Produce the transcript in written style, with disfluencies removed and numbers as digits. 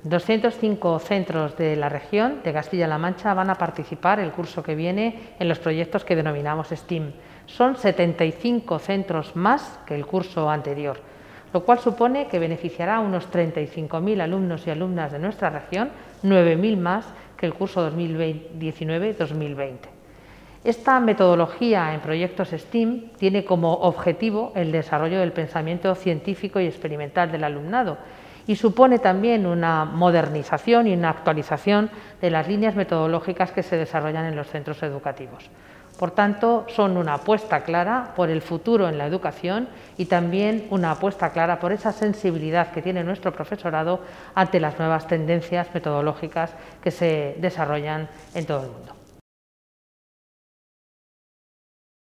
205 centros de la región de Castilla-La Mancha van a participar el curso que viene en los proyectos que denominamos STEAM. Son 75 centros más que el curso anterior, lo cual supone que beneficiará a unos 35.000 alumnos y alumnas de nuestra región, 9.000 más que el curso 2019-2020. Esta metodología en proyectos STEAM tiene como objetivo el desarrollo del pensamiento científico y experimental del alumnado y supone también una modernización y una actualización de las líneas metodológicas que se desarrollan en los centros educativos. Por tanto, son una apuesta clara por el futuro en la educación y también una apuesta clara por esa sensibilidad que tiene nuestro profesorado ante las nuevas tendencias metodológicas que se desarrollan en todo el mundo.